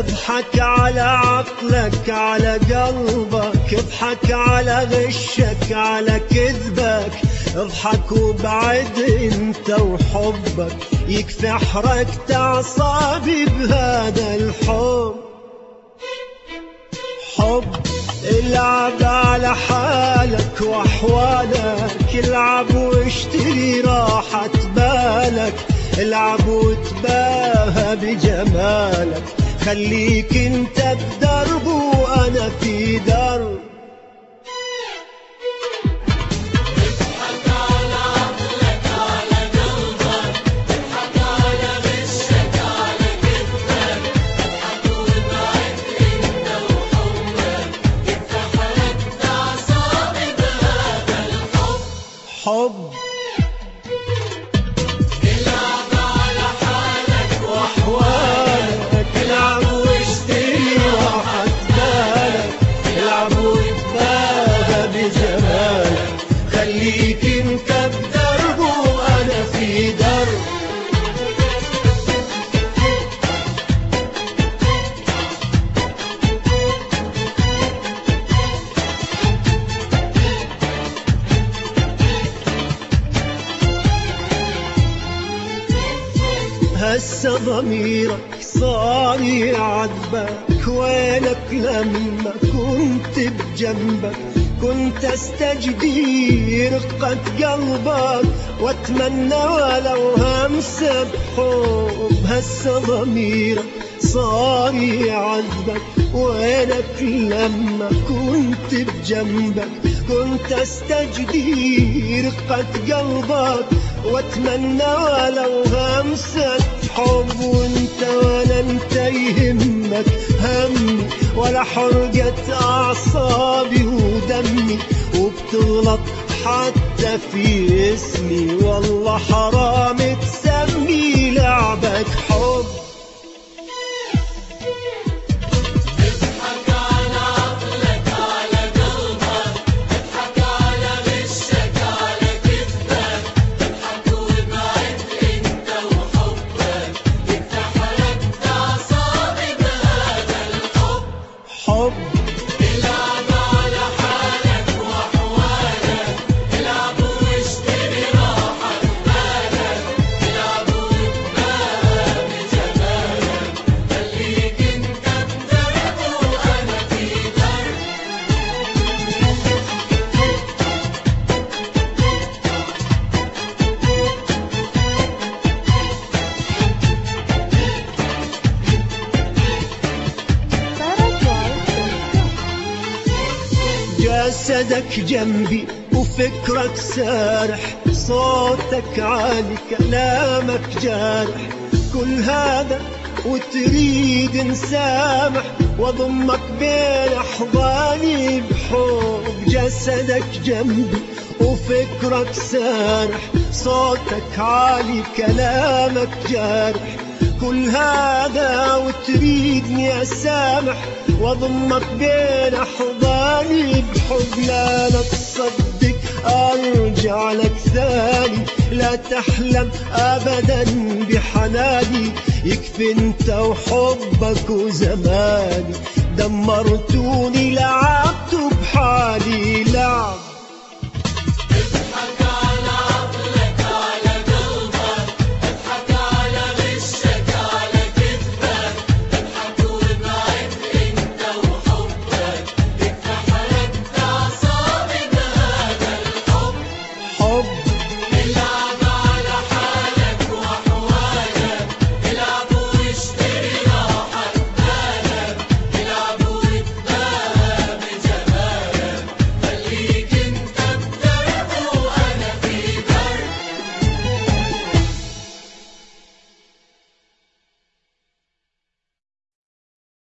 اضحك على عقلك على قلبك، اضحك على غشك على كذبك، اضحك وبعد انت وحبك، يكفي حركت اعصابي بهذا الحب. حب العب على حالك واحوالك، العب واشتري راحة بالك، العب وتباهى بجمالك، خليك انت بدرب وانا في درب. حب العب على حالك واحوالك، العب واشتري راحة بالك، العب وتباهى بجمالك، خليك انت بدرب وانا في درب. هسه ضميرك صار يعذبك، وينك لما كنت بجنبك، كنت استجدي رقة قلبك واتمنى ولو همسة بحب. هسه ضميرك صار يعذبك، وينك لما كنت بجنبك، كنت استجدي رقة قلبك واتمنى ولو همسة حب. وانت ولا انت يهمك همي ولا حرقة اعصابي ودمي، وبتغلط حتى في اسمي، والله حرام تسمي لعبك حب. حب العب على حالك واحوالك، العب واشتري راحة بالك، العب وتباهى بجمالك، خليك انت بدرب وانا في درب. جسدك جنبي وفكرك سارح، صوتك عالي كلامك جارح، كل هذا وتريد نسامح واضمك بين احضاني بحب. جسدك جنبي وفكرك سارح، صوتك عالي كلامك جارح، كل هذا وتريدني اسامح واضمك بين احضاني بحب. لا لا تصدق ارجع لك ثاني، لا تحلم ابدا بحناني، يكفي انت وحبك وزماني، دمرتوني لعبت بحالي لعب.